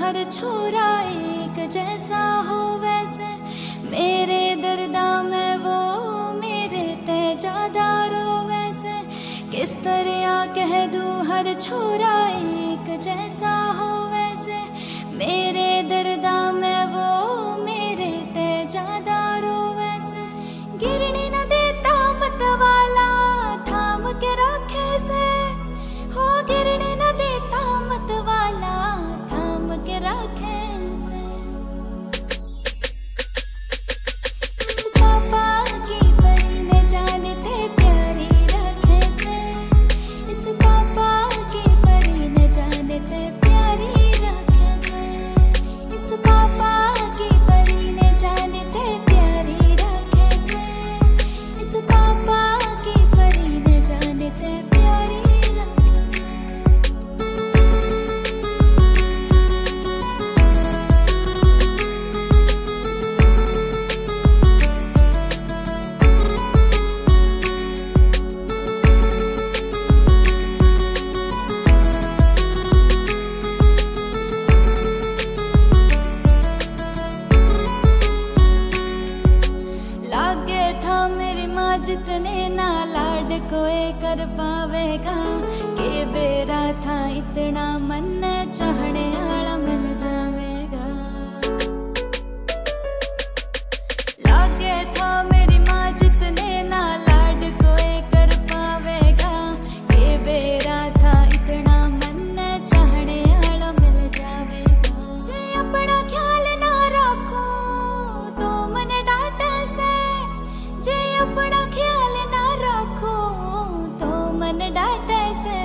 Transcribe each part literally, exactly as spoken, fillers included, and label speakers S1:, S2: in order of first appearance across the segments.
S1: हर छोरा एक जैसा हो वैसे, मेरे दर्दा में वो मेरे ते ज्यादा रो वैसे। किस तरह कह दूं हर छोरा एक जैसा हो वैसे, मेरे दर्दा में वो मेरे ते ज्यादा रो वैसे। गिरने न देता मत वाला थाम के रखे से, हो गिरने न देता मत वाला थाम के रखे से। पापा की परी न जानते प्यारी रखे से, इस पापा की परी न जानते प्यारी रखे से। इस पापा की परी न जानते प्यारी रखे से, इस पापा की परी न जानते प्यारी रखे से। लागे था मेरी माँ जितने ना लाड कोई कर पावेगा, के बेरा था इतना मन चाहने आड़ा मिल जावेगा। लागे था मेरी माँ जितने ना लाड कोई कर पावेगा, के बेरा था इतना मन चाहने आड़ा मिल जावेगा। जे अपना ख्याल ना रखो तो मन डांटे से, जे अपना ख्याल ना रखो तो मन डांटे से।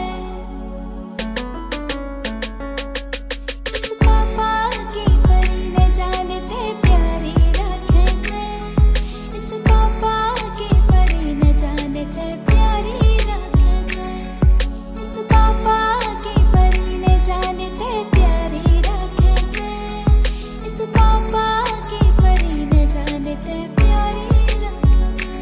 S1: इस पापा की परी न जानते प्यारी रखे से, इस पापा की परी न जानते प्यारी रखे से। इस पापा की परी न जानते प्यारी रखे से, इस पापा की परी न जानते प्यारी रखे से।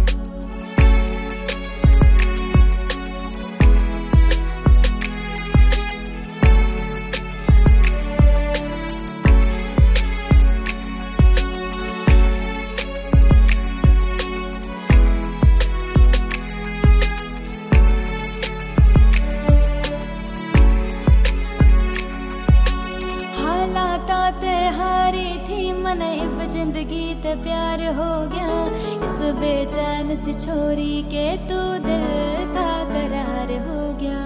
S1: हालात ते हारी थी मन इब जिंदगी ते प्यार हो गया, इस बेचैन सी छोरी के तू दिल का करार हो गया।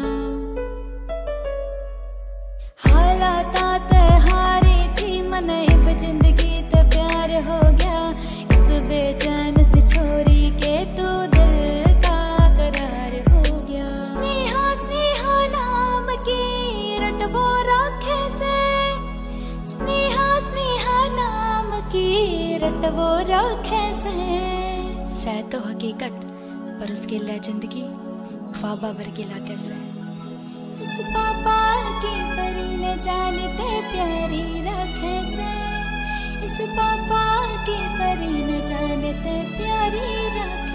S1: हालात ते हारी थी मन इब जिंदगी ते प्यार हो गया, इस बेचैन सी छोरी के तू दिल का करार हो गया। स्नेहा स्नेहा नाम की रटबो रखे से, स्नेहा स्नेहा नाम की रटबो रखे से।
S2: सह तो हकीकत पर उसके लिए जिंदगी ख्वाबा वर्गीला कैसे।
S1: इस पापा की परी न जानते प्यारी रखे से, इस पापा की परी न जानते प्यारी रखे।